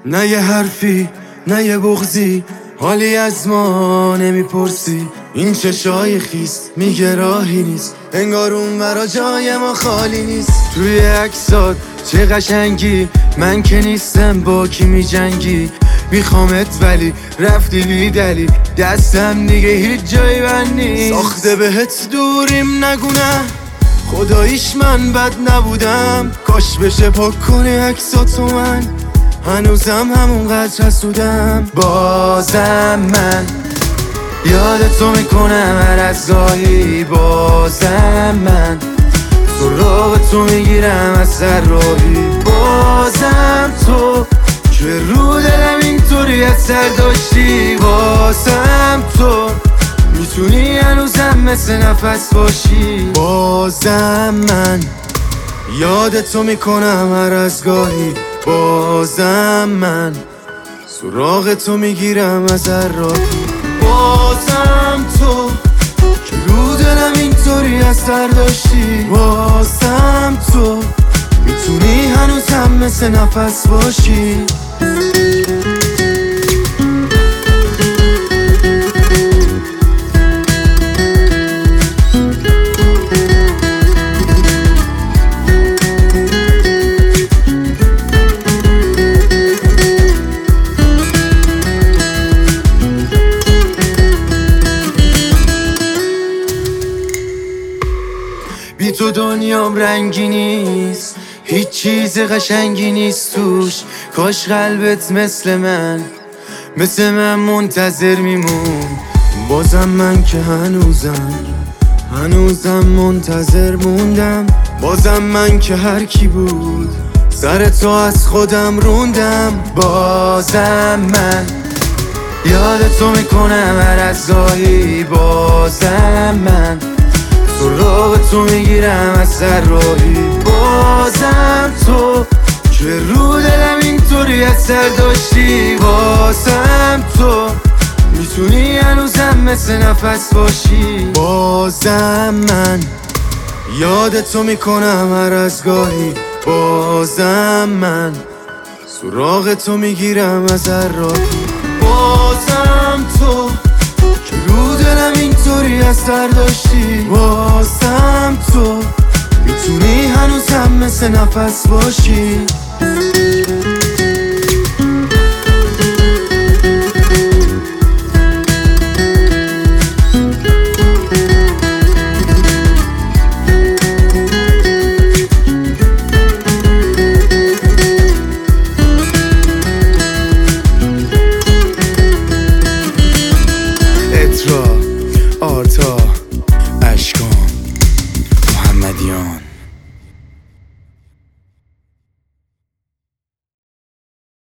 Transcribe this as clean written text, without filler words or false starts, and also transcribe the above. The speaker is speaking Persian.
نه یه حرفی نه یه بغضی، حالی از ما نمیپرسی. این چشای خیس میگه راهی نیست، انگار اون ورا جای ما خالی نیست. توی عکسات چه قشنگی، من که نیستم با کی میجنگی. میخوامت ولی رفتی بی دلیل، دستم دیگه هیچ جایی بند نیست. ساخته بهت دوریم نگونه، خداییش من بد نبودم. کاش بشه پاک کنی عکساتو، من هنوزم همونقدر حسودم. بازم من یادتو میکنم هر از گاهی، بازم من سراغتو میگیرم از سر راهی. بازم تو که رو دلم اینطوری اثر داشتی، بازم تو میتونی هنوزم مثل نفس باشی. بازم من یادتو میکنم هر از گاهی، بازم من سراغتو میگیرم از هر راهی. بازم تو که رو دلم اینطوری اثر داشتی، بازم تو میتونی هنوزم مثل نفس باشی. بی تو دنیام رنگی نیست، هیچ چیز قشنگی نیست توش. کاش قلبت مثل من منتظر میمون. بازم من که هنوزم منتظر موندم. بازم من که هر کی بود سر تو از خودم روندم. بازم من یادتو میکنم هر از گاهی، بازم من سراغتو میگیرم از سر راهی. بازم تو که رو دلم اینطوری اثر داشتی، بازم تو میتونی هنوزم مثل نفس باشی. بازم من یادتو میکنم هر از گاهی، بازم من سراغتو میگیرم از هر راهی. بازم تو که رو دلم اینطوری اثر داشتی، بازم تو میتونی هنوزم مثل نفس باشی. آرتا